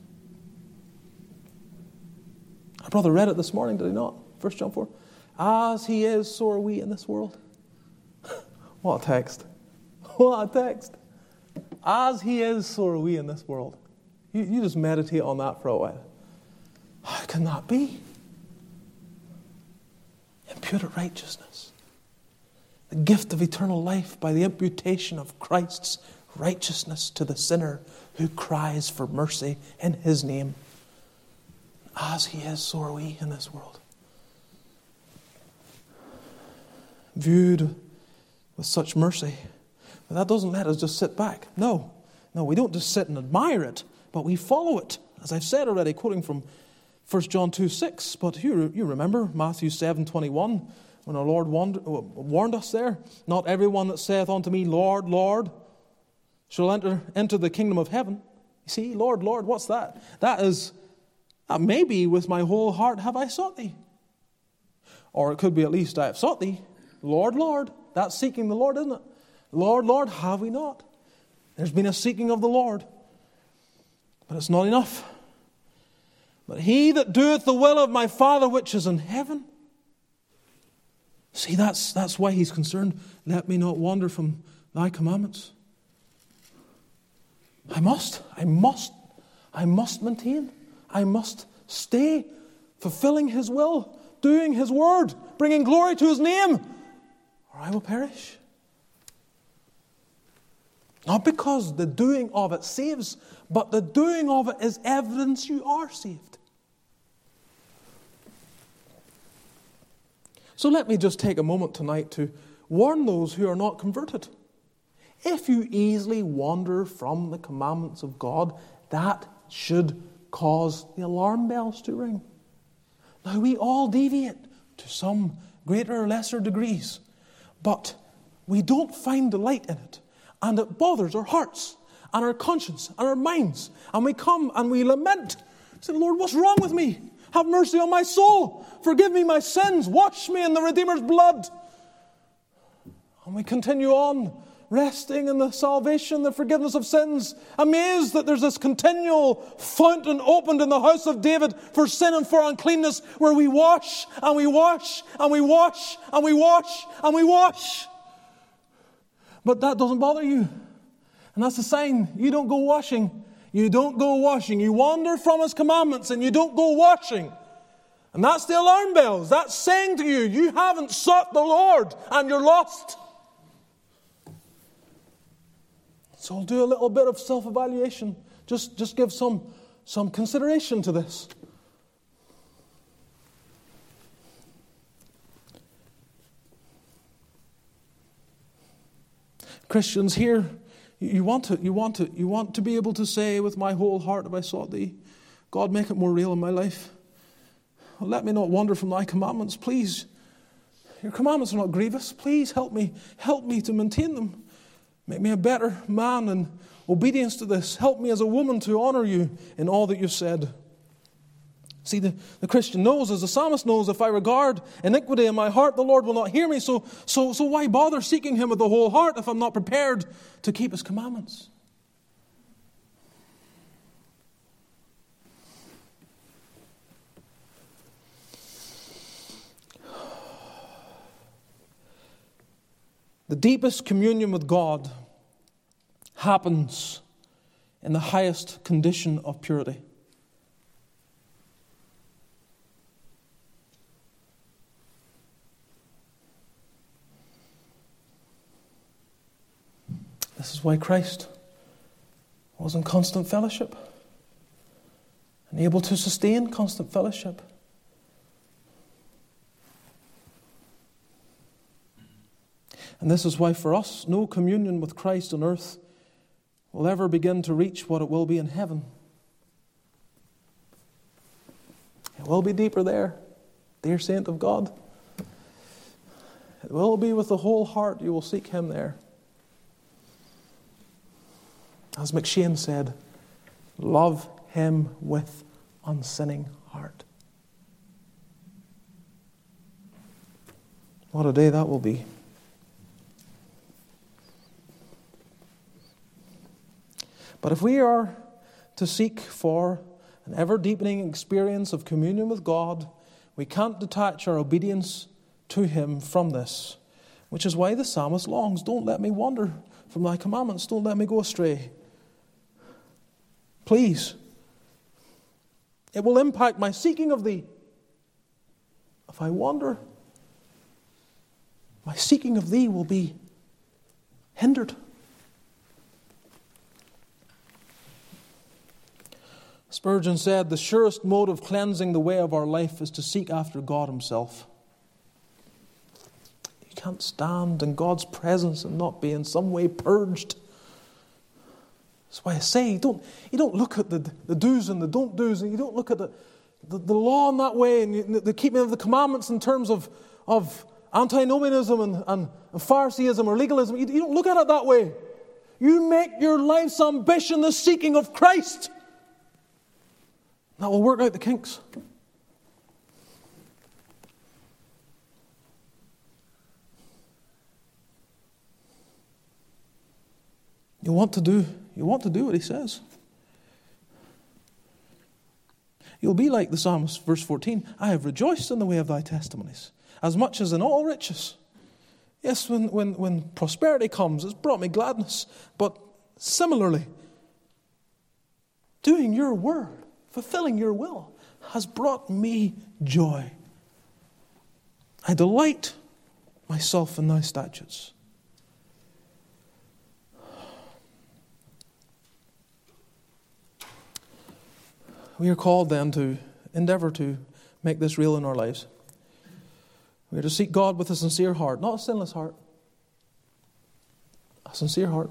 S1: Our brother read it this morning, did he not? First John four. As he is, so are we in this world. What a text. What a text. As he is, so are we in this world. You, you just meditate on that for a while. How can that be? Imputed righteousness. The gift of eternal life by the imputation of Christ's righteousness to the sinner who cries for mercy in his name. As he is, so are we in this world. Viewed with such mercy. But that doesn't let us just sit back. No. No, we don't just sit and admire it, but we follow it. As I've said already, quoting from First John two six. But you, you remember Matthew seven twenty-one, when our Lord warned, warned us there. Not everyone that saith unto me, Lord, Lord, shall enter into the kingdom of heaven. You see, Lord, Lord, what's that? That is, that may be with my whole heart have I sought thee. Or it could be at least I have sought thee. Lord, Lord. That's seeking the Lord, isn't it? Lord, Lord, have we not? There's been a seeking of the Lord. But it's not enough. But he that doeth the will of my Father which is in heaven. See, that's, that's why he's concerned. Let me not wander from thy commandments. I must, I must, I must maintain. I must stay fulfilling his will, doing his word, bringing glory to his name, or I will perish. Not because the doing of it saves, but the doing of it is evidence you are saved. So let me just take a moment tonight to warn those who are not converted. If you easily wander from the commandments of God, that should cause the alarm bells to ring. Now we all deviate to some greater or lesser degrees, but we don't find delight in it. And it bothers our hearts and our conscience and our minds. And we come and we lament. Say, Lord, what's wrong with me? Have mercy on my soul. Forgive me my sins. Wash me in the Redeemer's blood. And we continue on, resting in the salvation, the forgiveness of sins, amazed that there's this continual fountain opened in the house of David for sin and for uncleanness, where we wash and we wash and we wash and we wash and we wash. But that doesn't bother you. And that's a sign you don't go washing. You don't go washing. You wander from his commandments and you don't go washing. And that's the alarm bells. That's saying to you, you haven't sought the Lord and you're lost. So I'll do a little bit of self-evaluation. Just, just give some, some consideration to this. Christians here, you want to, you want to, you want to be able to say, with my whole heart have I sought thee. God, make it more real in my life. Let me not wander from thy commandments, please. Your commandments are not grievous. Please help me, help me to maintain them. Make me a better man in obedience to this. Help me as a woman to honor you in all that you've said. See, the, the Christian knows, as the psalmist knows, if I regard iniquity in my heart, the Lord will not hear me. So, so, so why bother seeking him with the whole heart if I'm not prepared to keep his commandments? The deepest communion with God happens in the highest condition of purity. This is why Christ was in constant fellowship and able to sustain constant fellowship. And this is why for us, no communion with Christ on earth will ever begin to reach what it will be in heaven. It will be deeper there, dear saint of God. It will be with the whole heart you will seek Him there. As McShane said, love Him with unsinning heart. What a day that will be. But if we are to seek for an ever-deepening experience of communion with God, we can't detach our obedience to Him from this, which is why the psalmist longs, don't let me wander from thy commandments, don't let me go astray. Please. It will impact my seeking of thee. If I wander, my seeking of thee will be hindered. Spurgeon said, the surest mode of cleansing the way of our life is to seek after God Himself. You can't stand in God's presence and not be in some way purged. That's why I say, you don't, you don't look at the, the do's and the don't do's, and you don't look at the, the, the law in that way, and you, the keeping of the commandments in terms of, of antinomianism and, and, and Phariseeism or legalism. You, you don't look at it that way. You make your life's ambition the seeking of Christ. That will work out the kinks. You want to do, you want to do what He says. You'll be like the psalmist, verse fourteen. I have rejoiced in the way of thy testimonies, as much as in all riches. Yes, when, when, when prosperity comes, it's brought me gladness. But similarly, doing your word, fulfilling your will, has brought me joy. I delight myself in thy statutes. We are called then to endeavor to make this real in our lives. We are to seek God with a sincere heart, not a sinless heart. A sincere heart.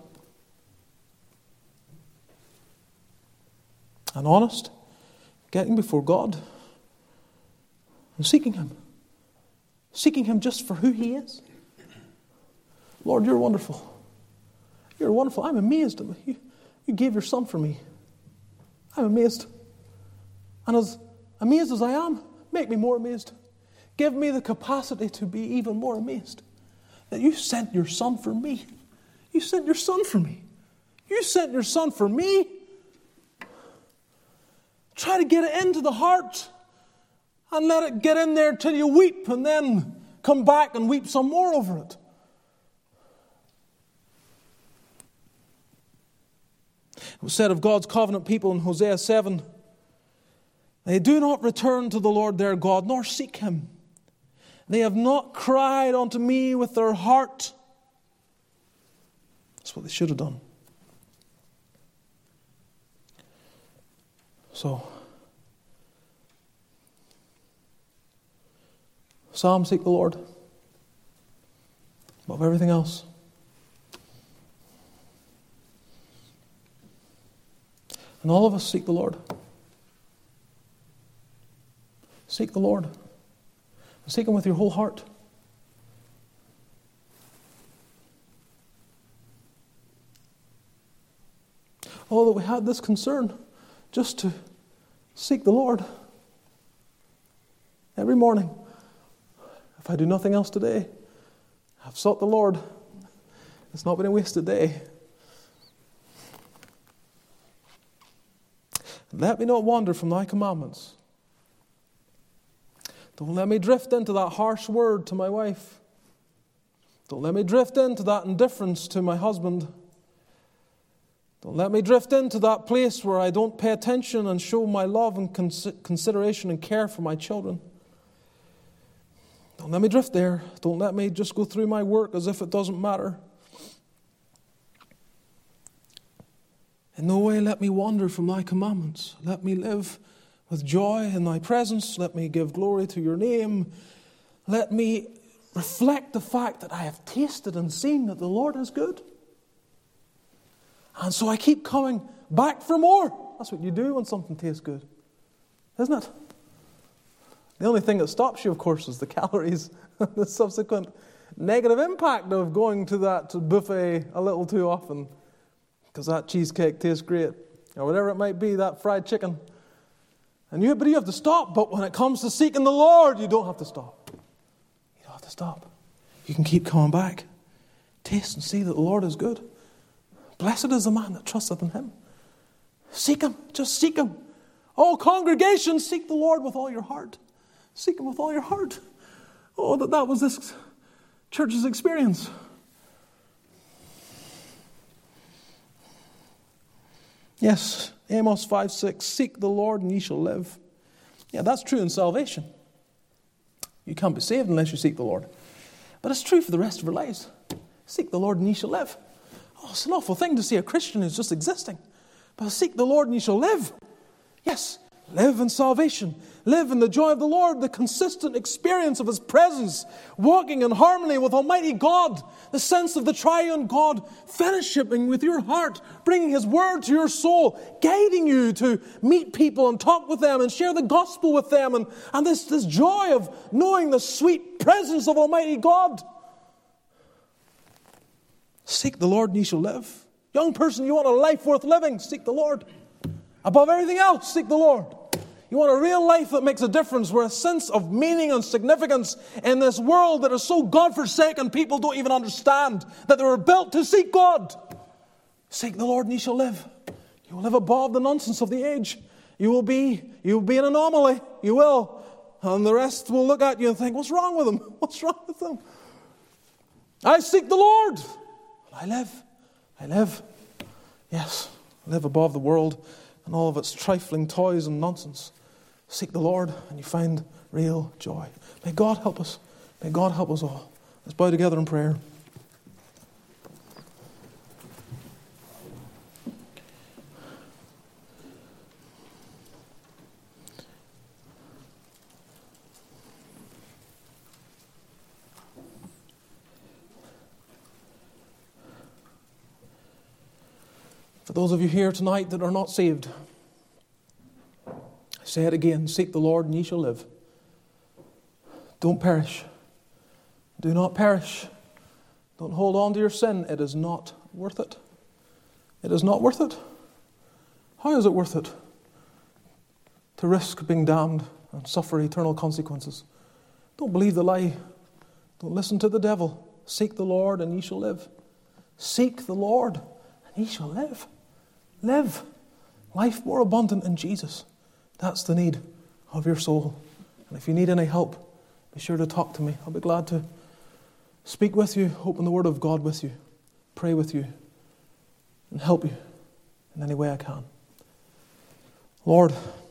S1: And honest. Getting before God and seeking Him. Seeking Him just for who He is. Lord, you're wonderful. You're wonderful. I'm amazed at you. You gave your Son for me. I'm amazed. And as amazed as I am, make me more amazed. Give me the capacity to be even more amazed that you sent your Son for me. You sent your Son for me. You sent your Son for me. Try to get it into the heart and let it get in there till you weep and then come back and weep some more over it. It was said of God's covenant people in Hosea seven, they do not return to the Lord their God, nor seek Him. They have not cried unto me with their heart. That's what they should have done. So, Psalm, seek the Lord above everything else. And all of us seek the Lord. Seek the Lord. Seek Him with your whole heart. Oh, that we had this concern just to seek the Lord every morning. If I do nothing else today, I've sought the Lord. It's not been a wasted day. Let me not wander from thy commandments. Don't let me drift into that harsh word to my wife. Don't let me drift into that indifference to my husband. Don't let me drift into that place where I don't pay attention and show my love and cons- consideration and care for my children. Don't let me drift there. Don't let me just go through my work as if it doesn't matter. In no way let me wander from thy commandments. Let me live with joy in thy presence. Let me give glory to your name. Let me reflect the fact that I have tasted and seen that the Lord is good. And so I keep coming back for more. That's what you do when something tastes good, isn't it? The only thing that stops you, of course, is the calories, the subsequent negative impact of going to that buffet a little too often because that cheesecake tastes great, or whatever it might be, that fried chicken. And you, but you have to stop. But when it comes to seeking the Lord, you don't have to stop. You don't have to stop. You can keep coming back. Taste and see that the Lord is good. Blessed is the man that trusteth in him. Seek him. Just seek him. Oh, congregation, seek the Lord with all your heart. Seek him with all your heart. Oh, that that was this church's experience. Yes, Amos five six, seek the Lord and ye shall live. Yeah, that's true in salvation. You can't be saved unless you seek the Lord. But it's true for the rest of our lives. Seek the Lord and ye shall live. Oh, it's an awful thing to see a Christian who's just existing. But seek the Lord and ye shall live. Yes, live in salvation. Live in the joy of the Lord, the consistent experience of his presence, walking in harmony with Almighty God, the sense of the triune God, fellowshipping with your heart, bringing his word to your soul, guiding you to meet people and talk with them and share the gospel with them, and, and this, this joy of knowing the sweet presence of Almighty God. Seek the Lord and ye shall live. Young person, you want a life worth living, seek the Lord. Above everything else, seek the Lord. You want a real life that makes a difference, where a sense of meaning and significance in this world that is so God-forsaken, people don't even understand that they were built to seek God. Seek the Lord and ye shall live. You will live above the nonsense of the age. You will be, you will be an anomaly. You will. And the rest will look at you and think, what's wrong with them? What's wrong with them? I seek the Lord. I live. I live. Yes, live above the world and all of its trifling toys and nonsense. Seek the Lord and you find real joy. May God help us. May God help us all. Let's bow together in prayer. For those of you here tonight that are not saved, I say it again, seek the Lord and ye shall live. Don't perish. Do not perish. Don't hold on to your sin. It is not worth it. It is not worth it. How is it worth it to risk being damned and suffer eternal consequences? Don't believe the lie. Don't listen to the devil. Seek the Lord and ye shall live. Seek the Lord and ye shall live. Live life more abundant in Jesus. That's the need of your soul. And if you need any help, be sure to talk to me. I'll be glad to speak with you, open the Word of God with you, pray with you, and help you in any way I can. Lord,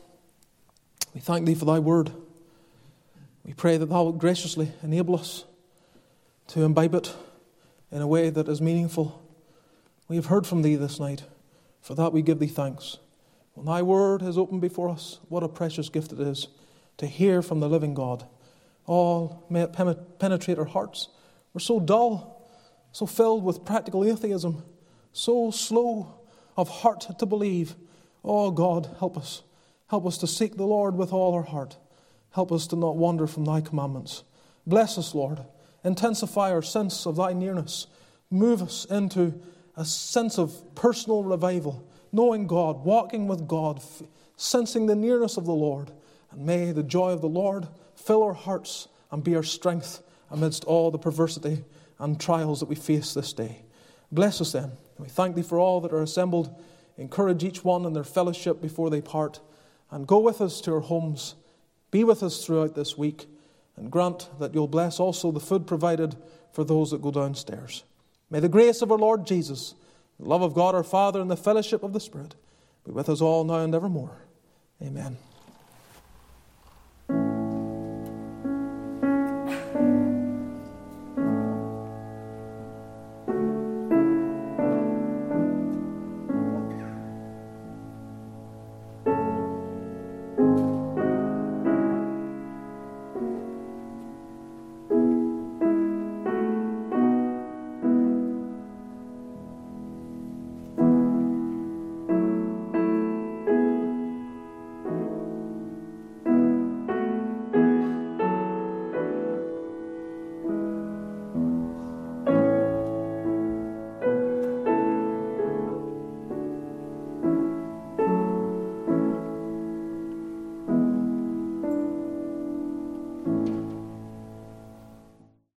S1: we thank Thee for Thy Word. We pray that Thou wilt graciously enable us to imbibe it in a way that is meaningful. We have heard from Thee this night. For that we give Thee thanks. When Thy Word is open before us, what a precious gift it is to hear from the living God. Oh, may it penetrate our hearts. We're so dull, so filled with practical atheism, so slow of heart to believe. Oh God, help us. Help us to seek the Lord with all our heart. Help us to not wander from Thy commandments. Bless us, Lord. Intensify our sense of Thy nearness. Move us into a sense of personal revival, knowing God, walking with God, f- sensing the nearness of the Lord. And may the joy of the Lord fill our hearts and be our strength amidst all the perversity and trials that we face this day. Bless us then. We thank Thee for all that are assembled. Encourage each one in their fellowship before they part. And go with us to our homes. Be with us throughout this week. And grant that You'll bless also the food provided for those that go downstairs. May the grace of our Lord Jesus, the love of God our Father, and the fellowship of the Spirit be with us all now and evermore. Amen.